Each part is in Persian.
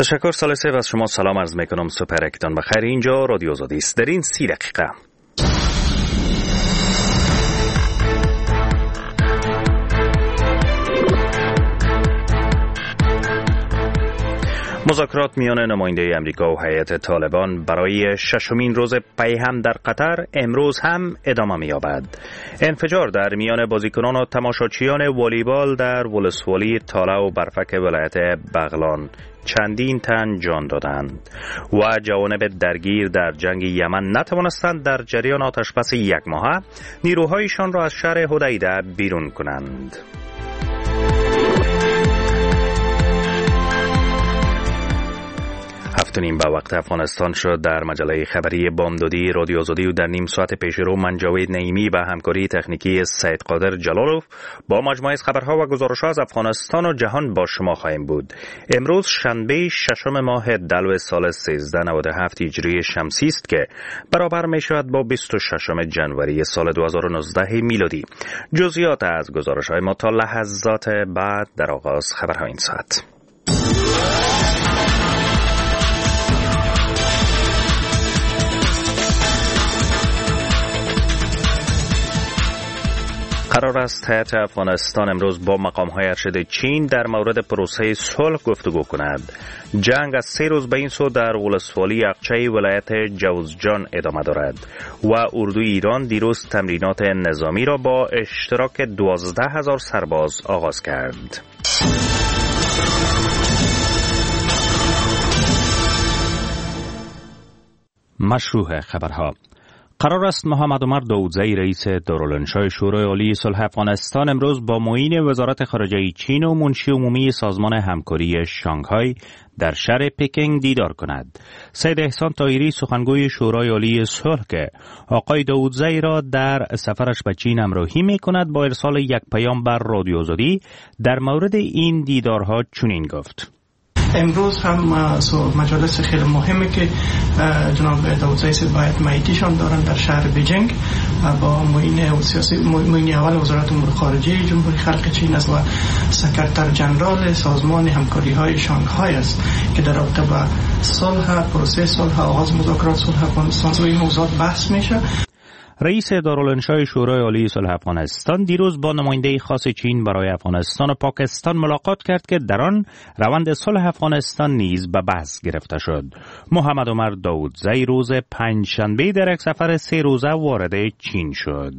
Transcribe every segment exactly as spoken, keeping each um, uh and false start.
تشکر سالسه و از شما سلام عرض میکنم. سپرکتان بخیر. اینجا رادیو آزادی است. در این سی دقیقه مذاکرات میان نماینده امریکا و هیئت طالبان برای ششمین روز پیهم در قطر امروز هم ادامه می‌یابد. انفجار در میان بازیکنان و تماشاچیان والیبال در ولسوالی تاله و برفک ولایت بغلان چندین تن جان دادند و جوانب درگیر در جنگ یمن نتوانستند در جریان آتشبس یک ماهه نیروهایشان را از شهر حدیده بیرون کنند. هفتونیم به وقت افغانستان شد. در مجله خبری بامدادی رادیو آزادی و در نیم ساعت پیش رو من جاوید نعیمی به همکاری تکنیکی سید قادر جلالوف با مجموعه از خبرها و گزارش‌ها از افغانستان و جهان با شما خواهیم بود. امروز شنبه ششم ماه دلو سال سیزده نود و هفت هجری شمسی است که برابر می شود با بیست و ششم جنوری سال دو هزار و نوزده میلادی. جزئیات از گزارش‌های ما تا لحظات بعد در آغاز خبرهای این ساعت. قرار است هیئت افغانستان امروز با مقام‌های ارشد چین در مورد پروسه صلح گفتگو کند. جنگ از سه روز به این سو در ولسوالی اقچه ولایت جوزجان ادامه دارد و اردوی ایران دیروز تمرینات نظامی را با اشتراک دوازده هزار سرباز آغاز کرد. مشروع خبرها. قرار است محمد عمر داودزی رئیس دارالانشای شورای عالی صلح افغانستان امروز با معین وزارت خارجه چین و منشی عمومی سازمان همکاری شانگهای در شهر پکینگ دیدار کند. سید احسان طاهری سخنگوی شورای عالی صلح که آقای داودزی را در سفرش به چین همراهی می کند با ارسال یک پیام بر رادیو آزادی در مورد این دیدارها چنین گفت: امروز هم مجالس خیلی مهمه که جناب داودزی سید باید مایتیشان دارن در شهر بیجینگ با معین سیاسی معین اول وزارت امور خارجه جمهوری خلق چین است و سکرتر جنرال سازمان همکاری های شانگهای است که در رابطه با صلح پروسه صلح آغاز مذاکرات صلح افغانستان روی این موضوعات بحث میشه. رئیس دارالانشای شورای عالی صلح افغانستان دیروز با نماینده خاص چین برای افغانستان و پاکستان ملاقات کرد که در آن روند صلح افغانستان نیز به بحث گرفته شد. محمد عمر داودزی روز پنجشنبه در یک سفر سه روزه وارد چین شد.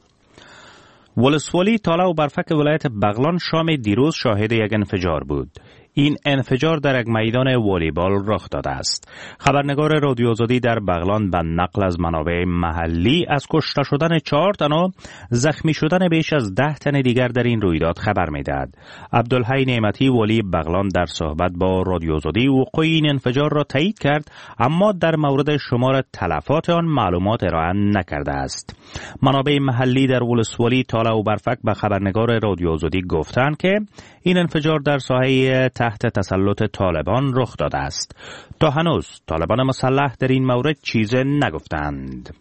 ولسوالی تاله و برفک ولایت بغلان شام دیروز شاهد یک انفجار بود. این انفجار در یک میدان والیبال رخ داده است. خبرنگار رادیو آزادی در بغلان به نقل از منابع محلی از کشته شدن چهار تن و زخمی شدن بیش از ده تن دیگر در این رویداد خبر می‌دهد. عبدالحی نعمتی والی بغلان در صحبت با رادیو آزادی وقوع این انفجار را تایید کرد، اما در مورد شمار تلفات آن معلومات ارائه نکرده است. منابع محلی در ولسوالی تاله و برفک به خبرنگار رادیو آزادی گفتند که این انفجار در ساحه تحت تسلط طالبان رخ داده است. تا هنوز طالبان مسلح در این مورد چیز نگفتند.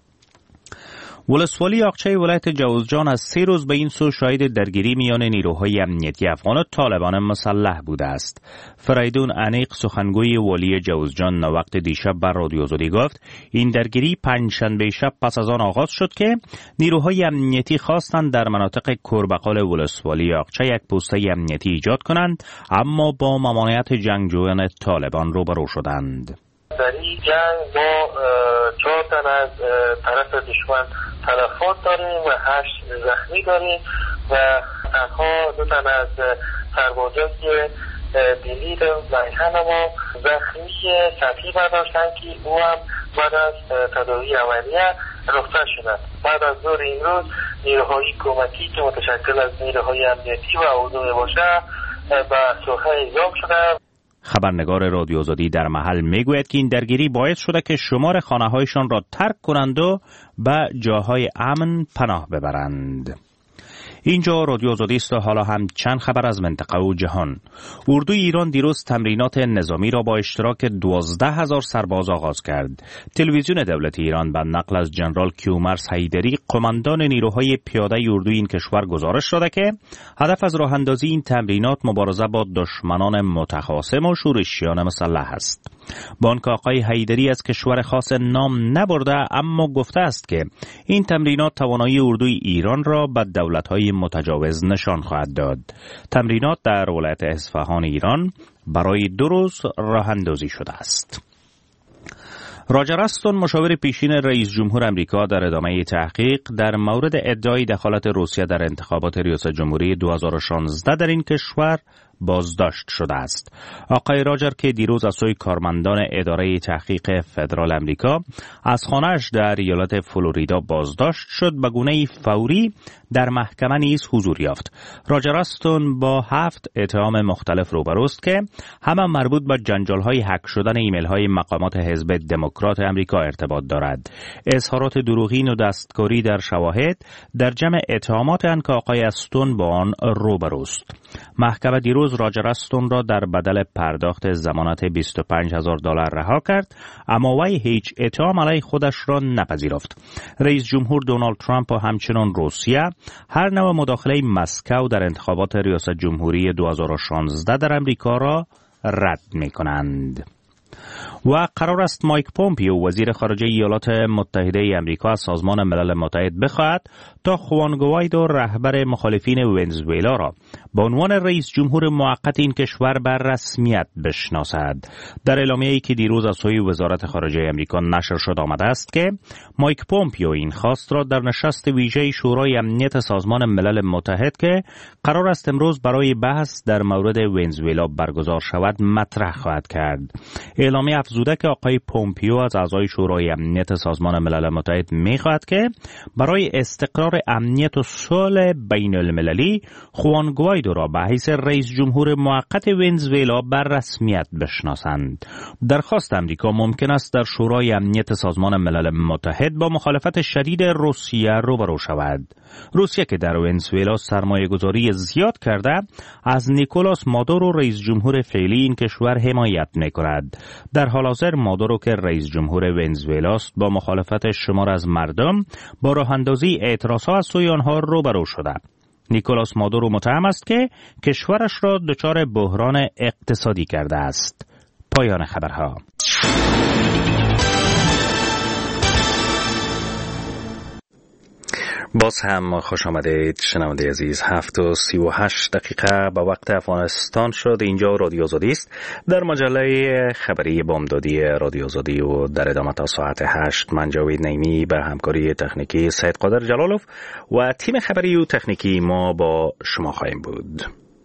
ولسوالی اقچه ولایت جوزجان از سه روز به این سو شاهد درگیری میان نیروهای امنیتی افغان و طالبان مسلح بوده است. فریدون انیق سخنگوی والی جوزجان وقت دیشب بر رادیو آزادی گفت این درگیری پنجشنبه شب پس از آن آغاز شد که نیروهای امنیتی خواستند در مناطق کربقال ولسوالی اقچه یک پوسته امنیتی ایجاد کنند، اما با ممانعت جنگجویان طالبان روبرو شدند. در این جنگ ما چهار تن از طرف دشمن تلفات داریم و هشت زخمی داریم و تنها دو تن از سربازان که دلیر میهن ما زخمی سطحی برداشتن که او هم بعد از تداوی اولیه رخصت شدند. بعد از ظهر این روز نیروهای حکومتی که متشکل از نیروهای امنیتی و عضو باشه به سوخه اعزام شدند. خبرنگار رادیو آزادی در محل میگوید که این درگیری باعث شده که شمار خانه‌هایشان را ترک کنند و به جاهای امن پناه ببرند. اینجا رادیو آزادی است و حالا هم چند خبر از منطقه و جهان. اردوی ایران دیروز تمرینات نظامی را با اشتراک دوازده هزار سرباز آغاز کرد. تلویزیون دولت ایران به نقل از جنرال کیومرث حیدری، قماندان نیروهای پیاده اردوی این کشور، گزارش داده که هدف از راه اندازی این تمرینات مبارزه با دشمنان متخاصم و شورشیان مسلح است. با آنکه آقای حیدری از کشور خاص نام نبرده، اما گفته است که این تمرینات توانایی اردوی ایران را به دولت‌های متجاوز نشان خواهد داد. تمرینات در ولایت اصفهان ایران برای دو روز راه اندازی شده است. راجر استون، مشاور پیشین رئیس جمهور امریکا، در ادامه تحقیق در مورد ادعای دخالت روسیه در انتخابات ریاست جمهوری دو هزار و شانزده در این کشور بازداشت شده است. آقای راجر که دیروز از سوی کارمندان اداره تحقیق فدرال امریکا از خانه‌اش در ایالت فلوریدا بازداشت شد، به گونه‌ای فوری در محکمه نیز حضور یافت. راجر استون با هفت اتهام مختلف روبروست که همه مربوط به جنجال‌های هک شدن ایمیل‌های مقامات حزب دموکرات امریکا ارتباط دارد. اظهارات دروغین و دستکاری در شواهد در جمع اتهامات آن که آقای استون با آن روبروست. محکمه دیروز راجر استون را در بدل پرداخت ضمانت بیست و پنج هزار دلار رها کرد، اما وی هیچ اتهام علیه خودش را نپذیرفت. رئیس جمهور دونالد ترامپ و همچنین روسیه هر نوع مداخله مسکو در انتخابات ریاست جمهوری دو هزار و شانزده در امریکا را رد می‌کنند. و قرار است مایک پومپیو، وزیر خارجه ایالات متحده امریکا، از سازمان ملل متحد بخواهد تا خوان گوایدو، رهبر مخالفین ونزوئلا، را به عنوان رئیس جمهور موقت این کشور بر رسمیت بشناسد. در اعلامیه‌ای که دیروز از سوی وزارت خارجه امریکا نشر شد آمده است که مایک پومپیو این خواست را در نشست ویژه شورای امنیت سازمان ملل متحد که قرار است امروز برای بحث در مورد ونزوئلا برگزار شود مطرح خواهد کرد. اعلامیه افزوده که آقای پومپیو از اعضای شورای امنیت سازمان ملل متحد می‌خواهد که برای استقرار امنیت و صلح بین المللی خوان گوایدو را به حیث رئیس جمهور موقت ونزوئلا بر رسمیت بشناسند. درخواست امریکا ممکن است در شورای امنیت سازمان ملل متحد با مخالفت شدید روسیه روبرو شود. روسیه که در ونزوئلا سرمایه‌گذاری زیاد کرده، از نیکولاس مادورو، رئیس جمهور فعلی این کشور، حمایت می‌کند. در حال حاضر مادورو که رئیس جمهور ونزوئلا است، با مخالفت شمار از مردم با راه اندازی اعتراضها از سوی آنها روبرو شده. نیکولاس مادورو متهم است که کشورش را دچار بحران اقتصادی کرده است. پایان خبرها. باز هم خوش آمدید شنونده عزیز. هفت و سی و هشت دقیقه به وقت افغانستان شد. اینجا رادیو آزادی است در مجله خبری بامدادی رادیو آزادی و در ادامه تا ساعت هشت من جاوید نعیمی به همکاری تکنیکی سید قادر جلالوف و تیم خبری و تکنیکی ما با شما خواهیم بود.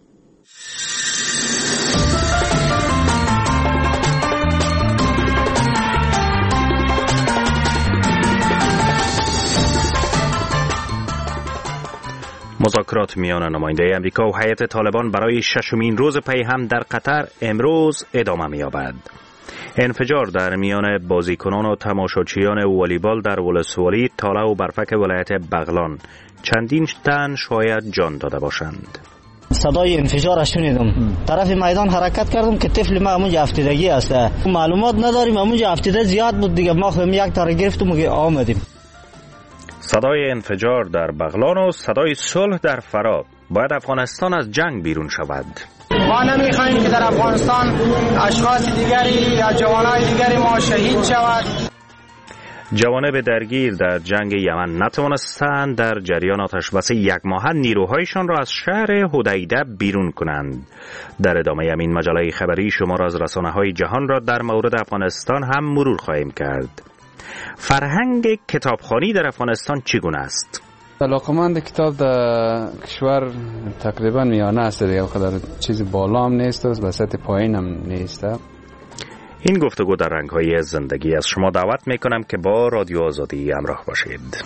مذاکرات میان نماینده امریکا و هیئت طالبان برای ششمین روز پی هم در قطر امروز ادامه می‌یابد. انفجار در میان بازیکنان و تماشاچیان والیبال در ولسوالی تاله و برفک ولایت بغلان، چندین تن شاید جان داده باشند. صدای انفجار شنیدم، طرف میدان حرکت کردم که طفل ما اونجا افتادگی است. معلومات نداریم، اونجا افتاده زیاد بود دیگه، ما خودمون یک تار گرفتیم و آمدیم. صدای انفجار در بغلان و صدای صلح در فرات. باید افغانستان از جنگ بیرون شود. ما نمیخوایم که در افغانستان اشخاص دیگری یا جوانای دیگری ما شهید شود. جوانب درگیر در جنگ یمن نتوانستند در جریان آتشبس یک ماهه نیروهایشان را از شهر حدیده بیرون کنند. در ادامه همین مجله خبری شما را از رسانه‌های جهان را در مورد افغانستان هم مرور خواهیم کرد. فرهنگ کتابخوانی در افغانستان چگونه است؟ علاقمند کتاب در کشور تقریبا میانه است دیگه، خیلی چیز بالا هم نیست و وسط پایین هم نیست. این گفتگو در رنگ‌های زندگی از شما دعوت میکنم که با رادیو آزادی همراه باشید.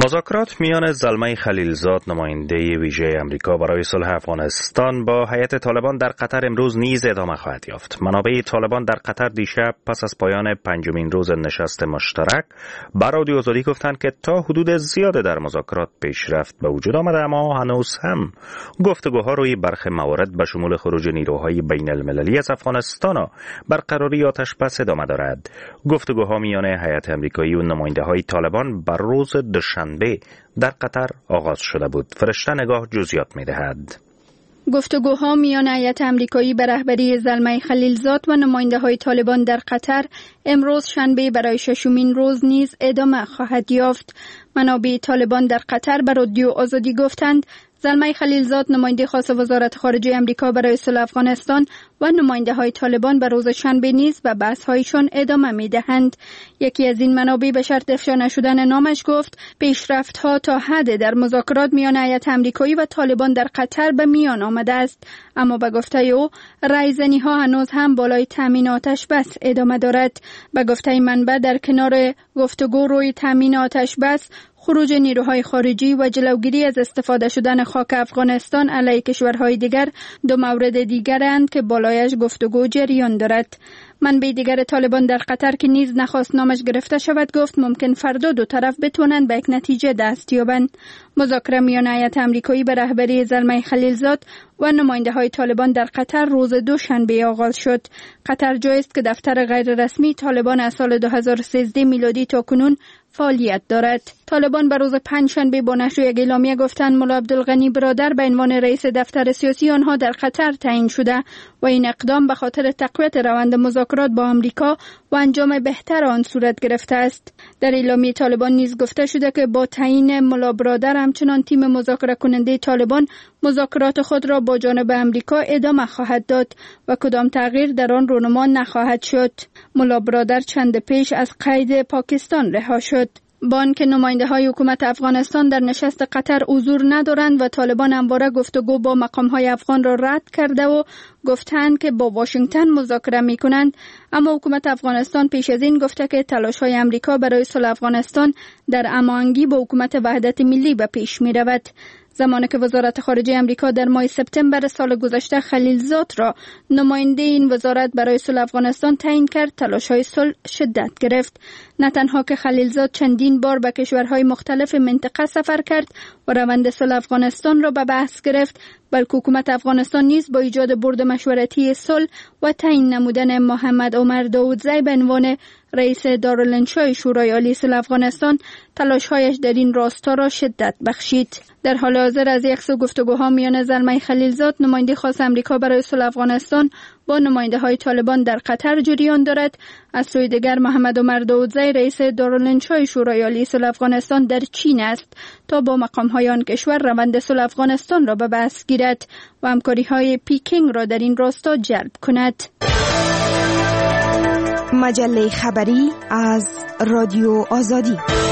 مذاکرات میان زلمه خلیلزاد نماینده ویژه امریکا برای صلح افغانستان با هیئت طالبان در قطر امروز نیز ادامه خواهد یافت. منابع طالبان در قطر دیشب پس از پایان پنجمین روز نشست مشترک بر رادیو آزادی گفتند که تا حدود زیاده در مذاکرات پیشرفت به وجود آمده، اما هنوز هم گفتگوها روی برخی موارد به شمول خروج نیروهای بین المللی از افغانستان و برقراری آتشبس ادامه دارد. گفتگوها میان هیئت امریکایی و نماینده‌های طالبان بر روز دوشنبه در قطر آغاز شده بود. فرشته نگاه جزئیات می‌دهد. گفتگوها میان هیئت آمریکایی به رهبری زلمه خلیلزاد و نماینده‌های طالبان در قطر امروز شنبه برای ششمین روز نیز ادامه خواهد یافت. منابع طالبان در قطر به رادیو آزادی گفتند زلمه خلیلزاد نماینده خاص وزارت خارجه آمریکا برای صلح افغانستان و نماینده‌های طالبان به روز شنبه نیز به بحث‌هایشان ادامه می‌دهند. یکی از این منابع به شرط افشا نشدن نامش گفت پیشرفت‌ها تا حد در مذاکرات میان هیئت آمریکایی و طالبان در قطر به میان آمده است، اما به گفته او رایزنی‌ها هنوز هم بالای تامین آتش بس ادامه دارد. به گفته منبع در کنار گفتگو روی تامین آتش بس، خروج نیروهای خارجی و جلوگیری از استفاده شدن خاک افغانستان علیه کشورهای دیگر دو مورد دیگرند که بالایش گفتگو جریان دارد. منبع دیگر طالبان در قطر که نیز نخواست نامش گرفته شود گفت ممکن فردا دو طرف بتوانند به یک نتیجه دست یابند. مذاکره میان هیئت آمریکایی به رهبری زلمه خلیلزاد و نماینده های طالبان در قطر روز دوشنبه آغاز شد. قطر جایی است که دفتر غیر رسمی طالبان از سال دو هزار و سیزده میلادی تا کنون فعالیت دارد. طالبان به روز پنجشنبه با نشر یک اعلامیه گفتند ملا عبدالغنی برادر به عنوان رئیس دفتر سیاسی آنها در قطر تعیین شده و این اقدام به خاطر تقویت روند مذاکرات با آمریکا و انجام بهتر آن صورت گرفته است. در اعلامیه طالبان نیز گفته شده که با تعیین ملا برادر همچنان تیم مذاکره کننده طالبان مذاکرات خود را با جانب آمریکا ادامه خواهد داد و کدام تغییر در آن رونما نخواهد شد. ملا برادر چند پیش از قید پاکستان رها شد. با آنکه نماینده های حکومت افغانستان در نشست قطر حضور ندارند و طالبان همواره گفتگو با مقام های افغان را رد کرده و گفتند که با واشنگتن مذاکره می کنند، اما حکومت افغانستان پیش از این گفته که تلاش های امریکا برای صلح افغانستان در هماهنگی با حکومت وحدت ملی به پیش می رود. زمانی که وزارت خارجه امریکا در ماه سپتامبر سال گذشته خلیلزاد را نماینده این وزارت برای صلح افغانستان تعیین کرد، تلاش‌های صلح شدت گرفت. نه تنها که خلیلزاد چندین بار به کشورهای مختلف منطقه سفر کرد و روند صلح افغانستان را به بحث گرفت، بلکه حکومت افغانستان نیز با ایجاد بورد مشورتی صلح و تعیین نمودن محمد عمر داودزی به عنوان رئیس دارالانشای شورای عالی صلح افغانستان تلاش‌هایش در این راستا را شدت بخشید. در حال حاضر از یک سو گفتگوها میان زلمه خلیلزاد نماینده خاص امریکا برای صلح افغانستان با نماینده های طالبان در قطر جریان دارد. از سوی دیگر محمد عمر داودزی رئیس دارالانشای شورای عالی صلح افغانستان در چین است تا با مقام های آن کشور روند صلح افغانستان را به بحث گیرد و همکاری های پیکینگ را در این راستا جلب کند. مجله خبری از رادیو آزادی.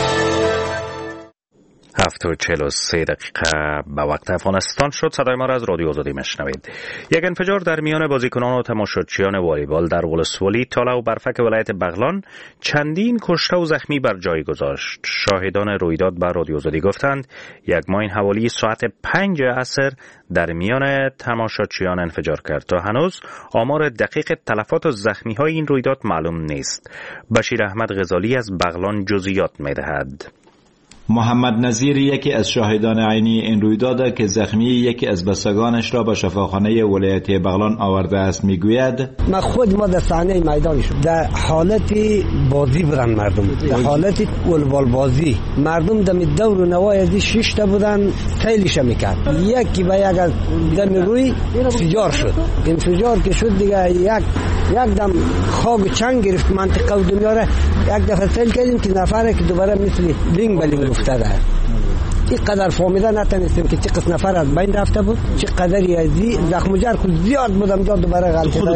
هفت و چهل و سه دقیقه به وقت افغانستان شد. صدای ما را از رادیو آزادی میشنوید. یک انفجار در میان بازیکنان و تماشاچیان والیبال در ولسوالی تالا و برفک ولایت بغلان چندین کشته و زخمی بر جای گذاشت. شاهدان رویداد به رادیو آزادی گفتند یک ماین حوالی ساعت پنج عصر در میان تماشاچیان انفجار کرد. تا هنوز آمار دقیق تلفات و زخمی های این رویداد معلوم نیست. بشیر احمد غزالی از بغلان جزئیات میدهد. محمد نظیر یکی از شاهدان عینی این رویداد که زخمی یکی از بستگانش را به شفاخانه ولایت بغلان آورده است میگوید من خود ما در صحنه میدان شد در حالت بازی برن مردم در حالت والبال بازی مردم دم دور و نوای از شش تا بودن سیلش میکرد یکی به یک از دم روی انفجار شد انفجار که شد دیگه یک یک دم خاک چنگ گرفت منطقه و دنیا را یک دفعه سیل کردیم که نفره که دوباره مثل لینگ بلینگ افتاده. اینقدر فهمیده نتونستیم که چه قسم نفر از بین رفته بود، چه قدری ازی زخم و جرح زیاد بودم جا دوباره غلطه.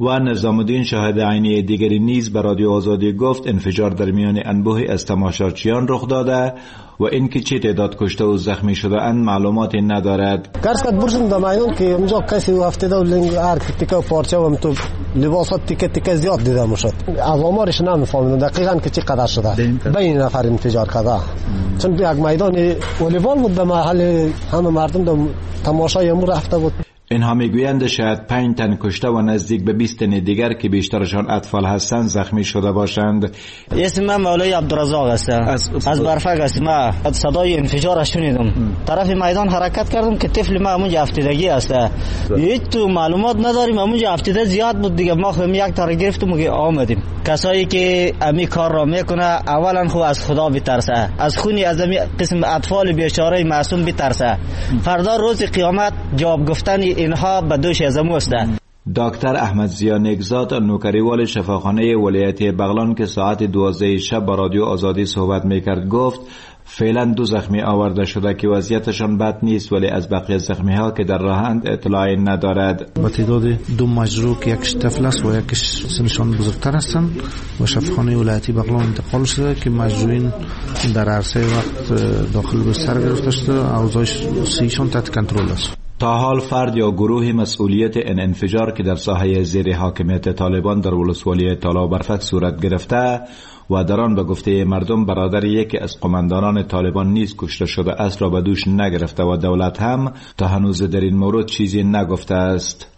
و نظام الدین شاهد عینی دیگری نیز به رادیو آزادی گفت انفجار در میان انبوهی از تماشاچیان رخ داده و اینکه چه تعداد کشته و زخمی شده اند معلوماتی ندارد. گرس کد برسم در میان که اونجا کسی افتاده و لنگ هر تیکه و پارچه و تو لباسات تیکه تیکه زیاد دیده میشد. از آمارش نمیفهمیدم دقیقاً که چقدر شده. بین نفر انفجار کرده. چون یک میدان والیبال بود به محل همه مردم در تماشای امور رفته بود. اینها میگویند شاید پنج تن کشته و نزدیک به بیست تن دیگر که بیشترشان اطفال هستند زخمی شده باشند. اسم من مولای عبدالرزاق است. از, از برفک است. من صدای انفجار شنیدم. طرف میدان حرکت کردم که طفل ما اونجا افتادگی است. هیچ تو معلومات نداریم اونجا افتاده زیاد بود دیگه. ما خودم یک تار گرفتیم و آمدیم. کسایی که امی کار را میکنه اولا خو از خدا بترسه، از خونی از امی قسم اطفال بیچاره معصوم بترسه. فردا روز قیامت جواب گفتن اینها به دوش از امو است. دکتر احمد ضیا نیکزاد نوکریوال شفاخانه ولایت بغلان که ساعت دوازده شب با رادیو آزادی صحبت میکرد گفت فعلا دو زخمی آورده شده که وضعیتشان بد نیست، ولی از بقیه زخمی ها که در راهند اطلاعی ندارد. با تعداد دو مجروح که یکش طفل است و یکش سنشان بزرگتر هستند و شفاخانه ولایتی بغلان انتقال شده که مجروحین در عرصه وقت داخل بستر گرفته شده، اوضاع سیشان تحت کنترل است. تا حال فرد یا گروه مسئولیت این انفجار که در ساحه زیر حاکمیت طالبان در ولسوالی تالا برفک صورت گرفته و در آن به گفته مردم برادر یکی از قماندانان طالبان نیز کشته شده است را به دوش نگرفته و دولت هم تا هنوز در این مورد چیزی نگفته است.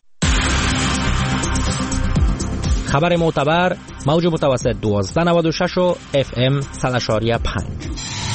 خبر معتبر موج متوسط دوازده نود و شش و اف ام صد و پنج.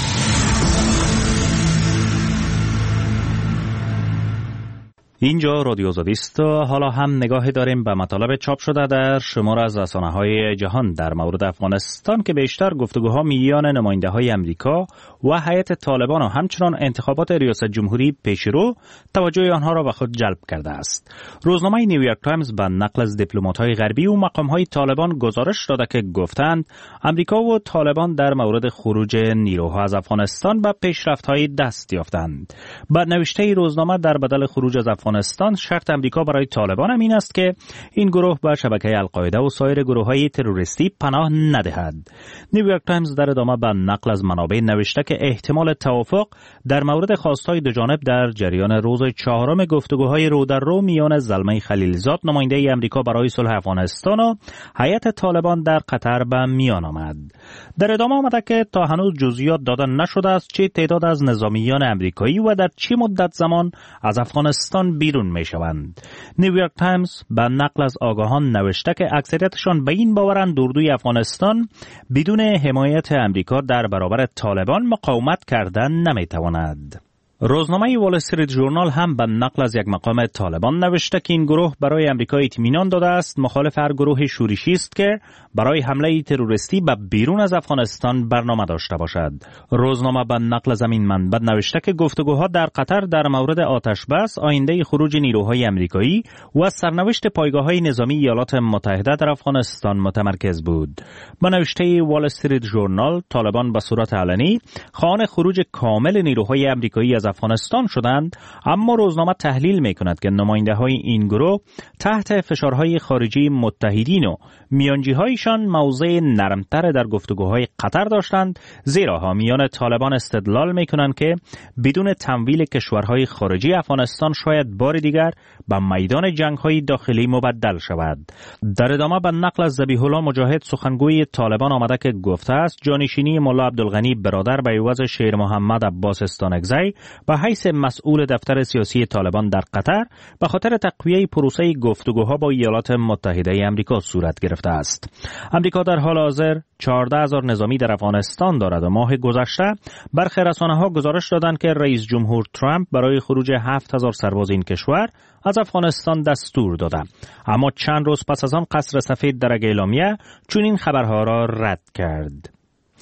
اینجا رادیو آزادی است. حالا هم نگاهی داریم به مطالب چاپ شده در شمار از رسانه‌های جهان در مورد افغانستان که بیشتر گفتگوها میان نماینده‌های امریکا و هیئت طالبان و همچنان انتخابات ریاست جمهوری پیشرو توجه آنها را به خود جلب کرده است. روزنامه نیویورک تایمز به نقل از دیپلمات‌های غربی و مقام‌های طالبان گزارش داده که گفتند امریکا و طالبان در مورد خروج نیروها از افغانستان به پیشرفت‌های دست یافتند. بعد نوشته روزنامه در بدل خروج از افغانستان شرط امریکا برای طالبان هم این است که این گروه به شبکه القاعده و سایر گروه‌های تروریستی پناه ندهد. نیویورک تایمز در ادامه به نقل از منابع نوشته که احتمال توافق در مورد خواستهای دو جانب در جریان روز چهارم گفتگوهای رو در رو میان زلمه خلیلزاد نماینده امریکا برای صلح افغانستان و هیئت طالبان در قطر به میان آمد. در ادامه آمده که تا هنوز جزئیات داده نشده است چه تعداد از نظامیان امریکایی و در چه مدت زمان از افغانستان بیرون می شوند. نیویورک تایمز به نقل از آگاهان نوشته که اکثریتشان به این باورند اردوی افغانستان بدون حمایت امریکا در برابر طالبان مقاومت کردن نمی تواند. روزنامه وال استریت ژورنال هم به نقل از یک مقام طالبان نوشته که این گروه برای امریکا اطمینان داده است مخالف هر گروه شورشی است که برای حمله تروریستی به بیرون از افغانستان برنامه داشته باشد. روزنامه به نقل از این منبع نوشته که گفتگوها در قطر در مورد آتش بس، آینده خروج نیروهای امریکایی و سرنوشت پایگاه‌های نظامی ایالات متحده در افغانستان متمرکز بود. به نوشته وال استریت ژورنال طالبان به صورت علنی خواهان خروج کامل نیروهای امریکایی از افغانستان شدند، اما روزنامه تحلیل می‌کند که نماینده‌های این گروه تحت فشارهای خارجی متحدین و میانجی‌هایشان موضع نرمتر در گفتگوهای قطر داشتند، زیرا حامیان طالبان استدلال می‌کنند که بدون تمویل کشورهای خارجی افغانستان شاید بار دیگر به میدان جنگ‌های داخلی مبدل شود. در ادامه به نقل از ذبیح الله مجاهد سخنگوی طالبان آمده که گفته است جانشینی ملا عبدالغنی برادر به عوض شیر محمد عباس استانکزی به حیث مسئول دفتر سیاسی طالبان در قطر به خاطر تقویه پروسه گفتگوها با ایالات متحده آمریکا صورت گرفته است. آمریکا در حال حاضر چهارده هزار نظامی در افغانستان دارد و ماه گذشته برخی رسانه‌ها گزارش دادند که رئیس جمهور ترامپ برای خروج هفت هزار سرباز این کشور از افغانستان دستور داده، اما چند روز پس از آن قصر سفید در اعلامیه چنین خبرها را رد کرد.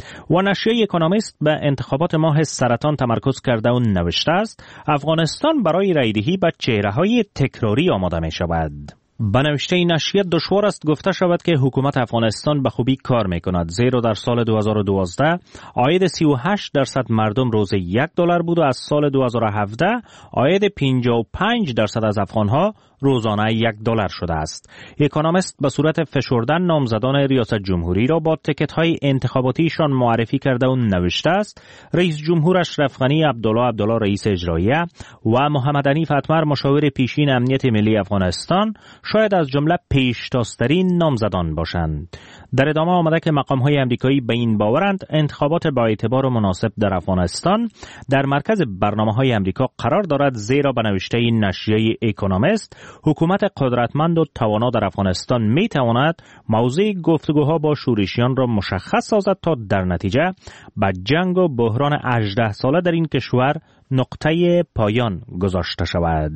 و نشریه اکونومیست به انتخابات ماه سرطان تمرکز کرده و نوشته است افغانستان برای رایدهی به چهره‌های تکراری آماده می شود. به نوشته این نشریه دشوار است گفته شود که حکومت افغانستان به خوبی کار می کند، زیرا در سال دو هزار و دوازده عاید سی و هشت درصد مردم روز یک دلار بود و از سال دو هزار و هفده عاید پنجاه و پنج درصد از افغانها روزانه یک دلار شده است. اکونومیست به صورت فشردن نامزدان ریاست جمهوری را با تیکت های انتخاباتیشان معرفی کرده و نوشته است رئیس جمهور اشرف غنی، عبدالله عبدالله رئیس اجراییه و محمد حنیف اتمر مشاور پیشین امنیت ملی افغانستان شاید از جمله پیشتازترین نامزدان باشند. در ادامه آمده که مقام های امریکایی به این باورند انتخابات با اعتبار و مناسب در افغانستان در مرکز برنامه های امریکا قرار دارد، زیرا به نوشته این نشریه اکونومیست حکومت قدرتمند و توانا در افغانستان می تواند موضوع گفتگوها با شورشیان را مشخص سازد تا در نتیجه به جنگ و بحران هجده ساله در این کشور نقطه پایان گذاشته شود.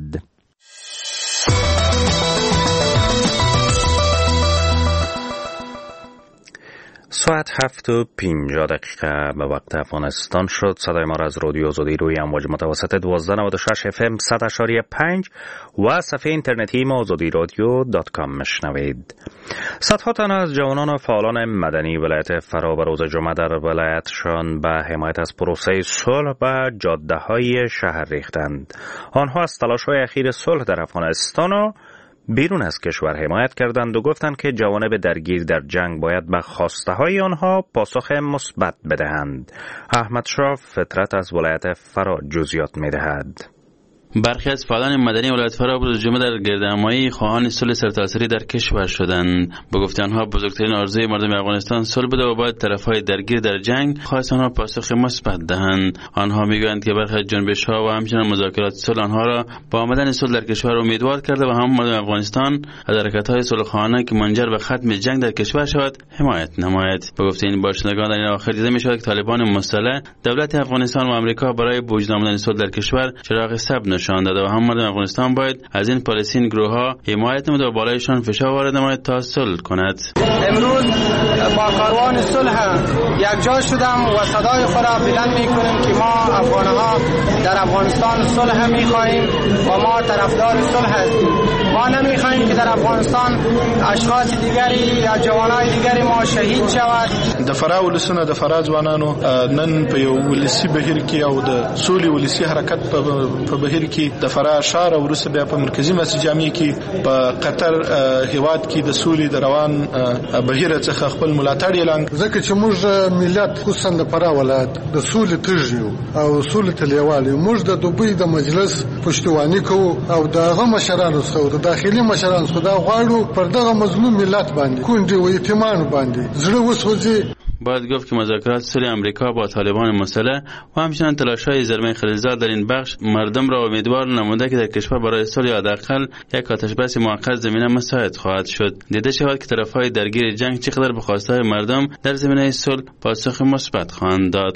ساعت هفت و پنجاه دقیقه به وقت افغانستان شد. صدای ما را از رادیو آزادی روی امواج متوسط دوازده نود و شش اف ام صد اشاری پنج و صفحه اینترنتی ما آزادی رادیو دات کام مشنوید. صدها تن از جوانان و فعالان مدنی ولایت فرا به روز جمعه در ولایتشان به حمایت از پروسه صلح به جاده های شهر ریختند. آنها از تلاش های اخیر صلح در افغانستان و بیرون از کشور حمایت کردند و گفتند که جوانب درگیر در جنگ باید به خواسته های آنها پاسخ مثبت بدهند. احمد شاه فطرت از ولایت فرا جزئیات می‌دهد. برخی از فعالان مدنی ولایت فرا روز جمعه در گردهمایی خواهان صلح سرتاسری در کشور شدند. به گفته آنها بزرگترین آرزوی مردم افغانستان صلح بوده و باید طرفهای درگیر در جنگ خواست آنها پاسخ مثبت دهند. آنها میگویند که برخی از جنبش‌ها و همچنین مذاکرات صلح آنها را با آمدن صلح در کشور امیدوار کرده و هم مردم افغانستان از حرکت‌های صلح‌خواهانه که منجر به ختم جنگ در کشور شود حمایت نماید. به گفته این باشندگان در این آخر دیده می‌شود که طالبان مسلح دولت افغانستان و آمریکا برای بوجود آمدن صلح در کشور چراغ سبز نشان داده و هم مردم افغانستان باید از این پالیسی گروه‌ها حمایت نموده و بالایشان فشار وارد نماید تا صلح کند. امروز با کاروان صلح یک جا شدم و صدای خود را بلند می‌کنیم که ما افغان‌ها در افغانستان صلح می‌خواهیم و ما طرفدار صلح هستیم. ما نمی‌خواهیم که در افغانستان اشخاص دیگری یا جوانای دیگری ما شهید شود. د فرا ولسونه د فرا ځوانانو نن په یو ولسی بهیر کې او د سولې ولسی حرکت په بهیر کې د فرا شهر او روسه بیا په مرکزی مسجد جامع کې په قطر هیواد کې د سولې د روان بهیر څخه خپل ملاتړ اعلان ځکه چې موږ ملت خصوصا د فرا ولایت د سولې ترجیو او سولې تلیوالي موږ د دوبۍ د مجلس پښتوانی کوو او دغه مشرانو څخه د داخلي مشرانو څخه دا غواړو پر دغه مظلوم ملت باندې کونډي او یتیمان باندې زړه وسوځي. باید گفت که مذاکرات صلح امریکا با طالبان مسلح و همچنین تلاش‌های زلمه خلیلزاد در این بخش مردم را امیدوار نموده که در کشور برای صلح یا حداقل یک آتشبس موقت زمینه مساعد خواهد شد. دیده شود که طرف‌های درگیر جنگ چقدر به خواسته‌های مردم در زمینه صلح پاسخ مثبت خواهند داد.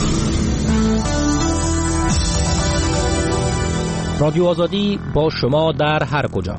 رادیو آزادی با شما در هر کجا.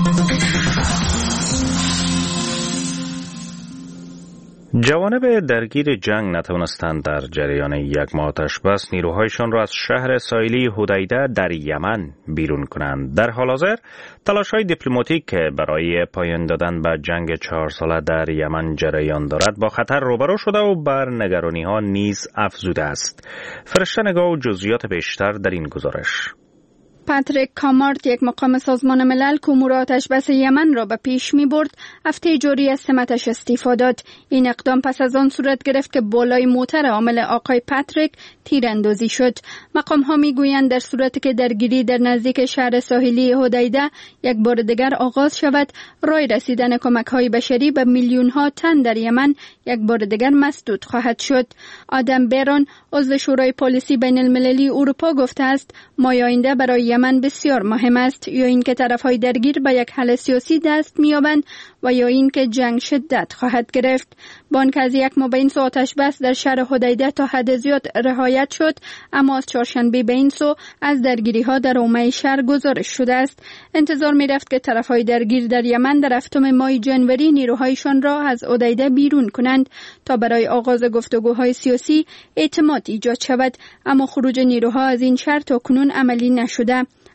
جوانب درگیر جنگ نتوانستند در جریان یک ماه آتشبس نیروهایشان را از شهر ساحلی حدیده در یمن بیرون کنند. در حال حاضر تلاش‌های دیپلماتیک که برای پایان دادن به جنگ چهار ساله در یمن جریان دارد با خطر روبرو شده و بر نگرانی‌ها نیز افزوده است. فرشته نگاه و جزئیات بیشتر در این گزارش. پاتریک کامارت، یک مقام سازمان ملل که امور آتشبس یمن را به پیش می برد، هفته جاری از سمتش استعفا داد. این اقدام پس از آن صورت گرفت که بالای موتر عامل آقای پاتریک تیراندازی شد. مقام ها می گویند در صورتی که درگیری در نزدیک شهر ساحلی حدیده یک بار دیگر آغاز شود، راه رسیدن کمک های بشری به میلیون ها تن در یمن یک بار دیگر مسدود خواهد شد. آدم بیرون، عضو شورای پلیسی بین المللی اروپا، گفته است ماه آینده برای یمن بسیار مهم است، یا اینکه طرف‌های درگیر به یک حل سیاسی دست می‌یابند و یا اینکه جنگ شدت خواهد گرفت. با آنکه از یک ماه به این سو آتش بس در شهر حدیده تا حد زیاد رعایت شد، اما از چهارشنبه به این سو از درگیری‌ها در حومه شهر گزارش شده است. انتظار می‌رفت که طرف‌های درگیر در یمن در هفتم ماه جنوری نیروهایشان را از حدیده بیرون کنند تا برای آغاز گفتگوهای سیاسی اعتماد ایجاد شود، اما خروج نیروها از این شهر تا کنون عملی نشده.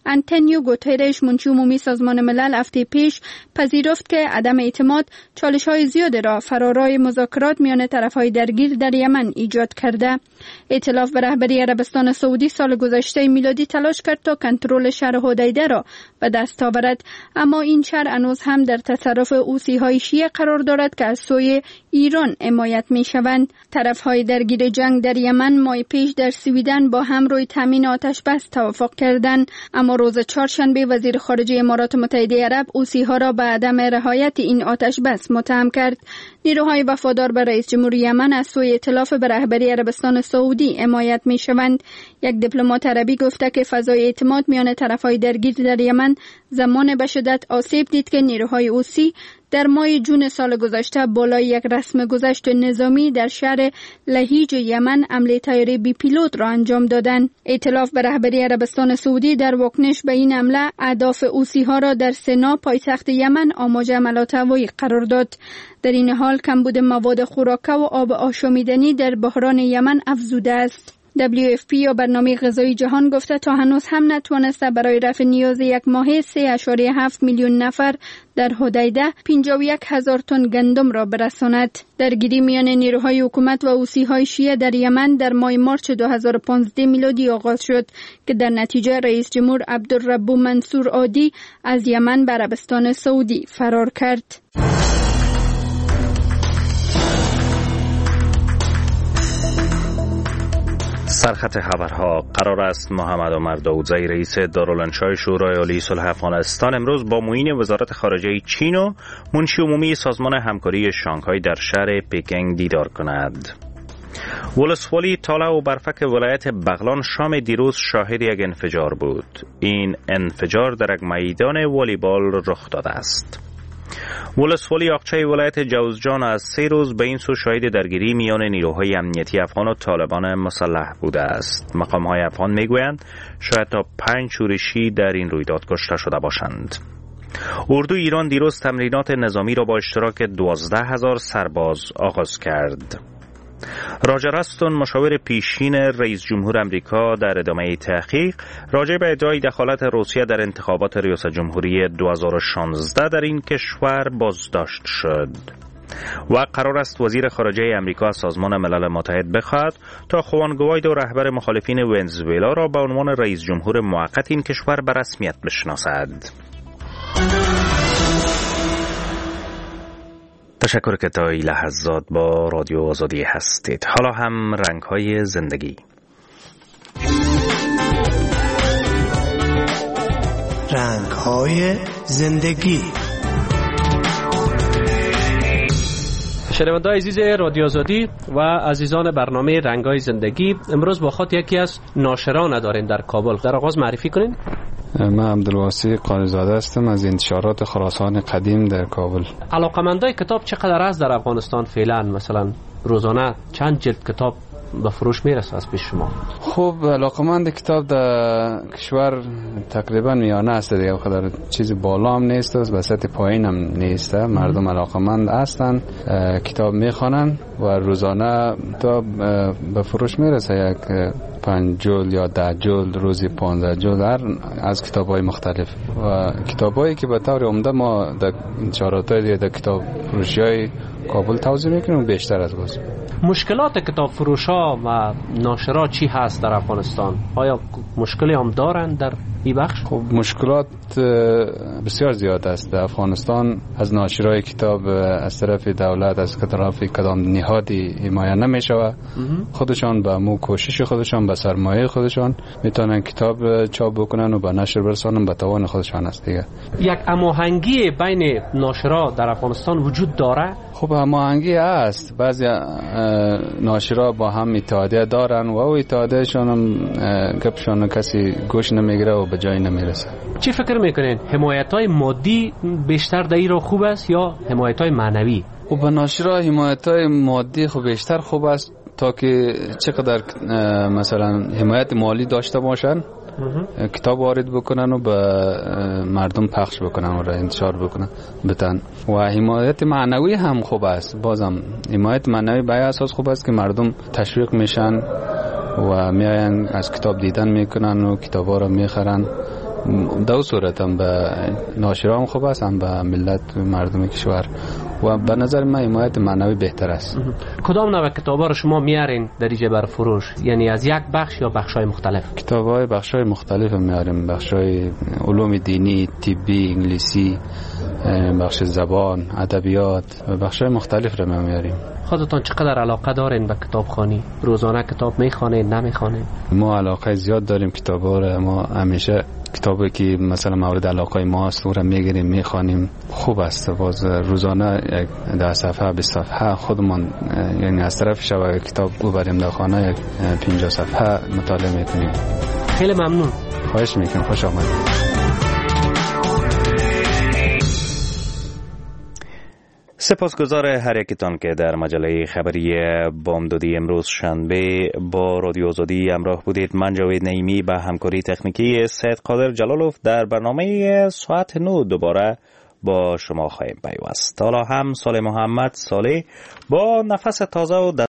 آنتونیو گوترش منشی عمومی سازمان ملل هفته پیش پذیرفت که عدم اعتماد چالش‌های زیاد را فرارای مذاکرات میان طرف‌های درگیر در یمن ایجاد کرده. ائتلاف به رهبری عربستان سعودی سال گذشته میلادی تلاش کرد تا کنترل شهر حدیده را به دست آورد، اما این شهر هنوز هم در تصرف حوثی‌های شیعه قرار دارد که از سوی ایران حمایت می‌شوند. طرف‌های درگیر جنگ در یمن ماه پیش در سویدن با هم روی تامین آتش بس توافق کردند، اما روز چهارشنبه وزیر خارجه امارات متحده عرب حوثی‌ها را به عدم رعایت این آتش بس متهم کرد. نیروهای وفادار به رئیس جمهور یمن از سوی ائتلاف به رهبری عربستان سعودی حمایت می‌شوند. یک دیپلمات عربی گفته که فضای اعتماد میان طرف‌های درگیر در یمن زمان به شدت آسیب دید که نیروهای حوثی در ماه جون سال گذشته بالای یک رسم گذشت نظامی در شهر لهیج یمن حمله طیاره بی پیلوت را انجام دادند. ائتلاف به رهبری عربستان سعودی در واکنش به این حمله اهداف حوثی‌ها را در سنا پایتخت یمن آماج حملات هوایی قرار داد. در این حال کمبود مواد خوراکه و آب آشامیدنی در بحران یمن افزوده است. دبلیو اف پی یا برنامه غذایی جهان گفته تا هنوز هم نتوانسته برای رفع نیاز یک ماهه سه ممیز هفت میلیون نفر در حدیده پنجاه و یک هزار تن گندم را برساند. درگیری میان نیروهای حکومت و حوثی‌های شیعه در یمن در ماه مارچ دو هزار و پانزده میلادی آغاز شد که در نتیجه رئیس جمهور عبدالربو منصور هادی از یمن به عربستان سعودی فرار کرد. سرخط خبرها. قرار است محمد عمر داودزی رئیس دارالانشای شورای عالی صلح افغانستان امروز با معین وزارت خارجه چین و منشی عمومی سازمان همکاری شانگهای در شهر پکینگ دیدار کند. ولسوالی تالا و برفک ولایت بغلان شام دیروز شاهد یک انفجار بود. این انفجار در یک میدان والیبال رخ داده است. ولسوالی آقچه ولایت جوزجان از سه روز به این سو شاهد درگیری میان نیروهای امنیتی افغان و طالبان مسلح بوده است. مقام‌های افغان میگویند شاید تا پنج شورشی در این رویداد کشته شده باشند. اردو ایران دیروز تمرینات نظامی را با اشتراک دوازده هزار سرباز آغاز کرد. راجر استون مشاور پیشین رئیس جمهور امریکا در ادامه تحقیق راجع به ادعای دخالت روسیه در انتخابات ریاست جمهوری دو هزار و شانزده در این کشور بازداشت شد و قرار است وزیر خارجه امریکا از سازمان ملل متحد بخواهد تا خوان گوایدو رهبر مخالفین ونزوئلا را به عنوان رئیس جمهور موقت این کشور به رسمیت بشناسد. تشکر که تا این لحظات با رادیو آزادی هستید. حالا هم رنگ‌های زندگی. رنگ‌های زندگی. شنونده‌های عزیز رادیو آزادی و عزیزان برنامه رنگ‌های زندگی، امروز با خود یکی از ناشران داریم در کابل. در آغاز معرفی کنین. من عبدالواسی قانی‌زاده هستم از انتشارات خراسان قدیم در کابل. علاقه‌مندای کتاب چقدر است در افغانستان فعلا؟ مثلا روزانه چند جلد کتاب به فروش میرسه از پیش شما؟ خب علاقه‌مند کتاب در کشور تقریبا میانه است دیگه، خاطر چیز بالا هم نیست و وسط پایین هم نیست. مردم علاقه‌مند هستن، کتاب میخوانن و روزانه کتاب به فروش میرسه. یک پنج جلد یا ده جلد، روزی پانزده جلد هر از کتاب‌های مختلف و کتابایی که به طور عمده ما در انتشارات دیگه در کتاب فروشی‌های کابل توزیع میکنیم بیشتر از باز. مشکلات کتاب فروش‌ها و ناشرا چی هست در افغانستان؟ آیا مشکلی هم دارند در این بخش؟ خب مشکلات بسیار زیاد است در افغانستان. از ناشرای کتاب از طرف دولت، از طرف کدام نهادی حمایت نمیشود. خودشان با مو کوشش خودشان، با سرمایه خودشان میتونن کتاب چاپ بکنن و به نشر برسانن، به توان خودشان است دیگه. یک هماهنگی بین ناشرا در افغانستان وجود داره؟ خب هماهنگی است. بعضی ناشرا با هم اتحادیه دارن و او اتحادیهشان هم گپشان کسی گوش نمیگیره و به جایی نمیرسه. چی فکر میکنین؟ حمایت‌های مادی بیشتر در ایران خوب است یا حمایت‌های معنوی؟ خب به ناشرا حمایت‌های مادی خب بیشتر خوب است تا که چقدر مثلا حمایت مالی داشته باشن، کتاب وارد بکنن و به مردم پخش بکنن و را انتشار بکنن بتن. و حمایت معنوی هم خوب است. بازم حمایت معنوی به اساس خوب است که مردم تشویق میشن و میاین از کتاب دیدن میکنن و کتابا را میخرن دو صورت هم به ناشرام خوب است، هم به ملت مردم کشور و به نظر من حمایت معنوی بهتر است. کدام نوع کتابا رو شما میارین در اینجا بر فروش؟ یعنی از یک بخش یا بخش‌های مختلف؟ کتاب‌های بخش‌های مختلف میاریم، بخش‌های علوم دینی، طبی، انگلیسی، بخش زبان، ادبیات و بخش‌های مختلف رو میاریم. خودتون چقدر علاقه دارین به کتابخوانی؟ روزانه کتاب میخوانید نمیخوانید؟ ما علاقه زیاد داریم کتابا رو. ما همیشه کتابی که مثلا مورد علاقه ما است رو میگیریم میخوانیم. خوب است. باز روزانه یک ده صفحه بیست صفحه خودمان یعنی از طرف شب کتاب ببریم در خانه یک پنجاه صفحه مطالعه میکنیم. خیلی ممنون. خواهش میکنم. خوش آمدید. سپاسگزار هر یکتان که در مجله خبری بامدادی امروز شنبه با رادیو آزادی همراه بودید. من جاوید نعیمی به همکاری تکنیکی سید قادر جلالوف در برنامه ساعت نه دوباره با شما خواهیم پیوست. حالا هم سال محمد صالح با نفس تازه و